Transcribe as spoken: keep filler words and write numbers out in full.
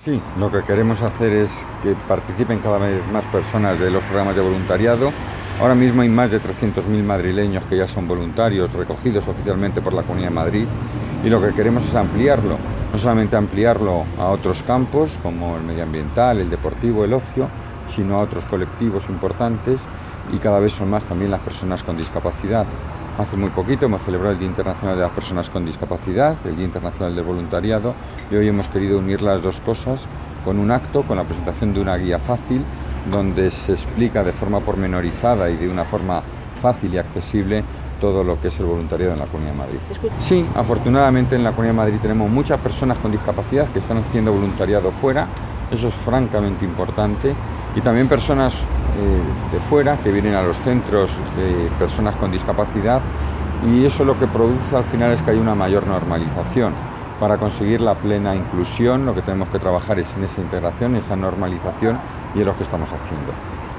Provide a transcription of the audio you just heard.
Sí, lo que queremos hacer es que participen cada vez más personas de los programas de voluntariado. Ahora mismo hay más de trescientos mil madrileños que ya son voluntarios, recogidos oficialmente por la Comunidad de Madrid, y lo que queremos es ampliarlo, no solamente ampliarlo a otros campos como el medioambiental, el deportivo, el ocio, sino a otros colectivos importantes, y cada vez son más también las personas con discapacidad. Hace muy poquito hemos celebrado el Día Internacional de las Personas con Discapacidad, el Día Internacional del Voluntariado, y hoy hemos querido unir las dos cosas con un acto, con la presentación de una guía fácil, donde se explica de forma pormenorizada y de una forma fácil y accesible todo lo que es el voluntariado en la Comunidad de Madrid. Sí, afortunadamente en la Comunidad de Madrid tenemos muchas personas con discapacidad que están haciendo voluntariado fuera, eso es francamente importante, y también personas eh, de fuera que vienen a los centros de personas con discapacidad, y eso lo que produce al final es que hay una mayor normalización. Para conseguir la plena inclusión lo que tenemos que trabajar es en esa integración, esa normalización, y es lo que estamos haciendo.